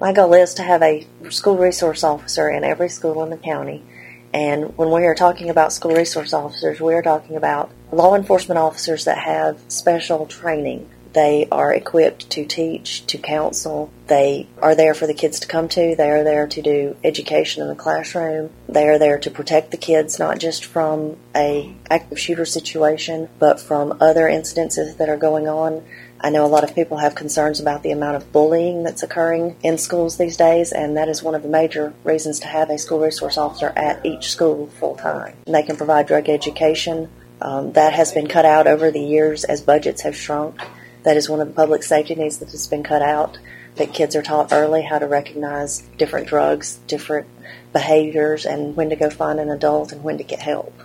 My goal is to have a school resource officer in every school in the county. And when we are talking about school resource officers, we are talking about law enforcement officers that have special training. They are equipped to teach, to counsel. They are there for the kids to come to. They are there to do education in the classroom. They are there to protect the kids, not just from an active shooter situation, but from other incidences that are going on. I know a lot of people have concerns about the amount of bullying that's occurring in schools these days, and that is one of the major reasons to have a school resource officer at each school full time. They can provide drug education. That has been cut out over the years as budgets have shrunk. That is one of the public safety needs that has been cut out, that kids are taught early how to recognize different drugs, different behaviors, and when to go find an adult and when to get help.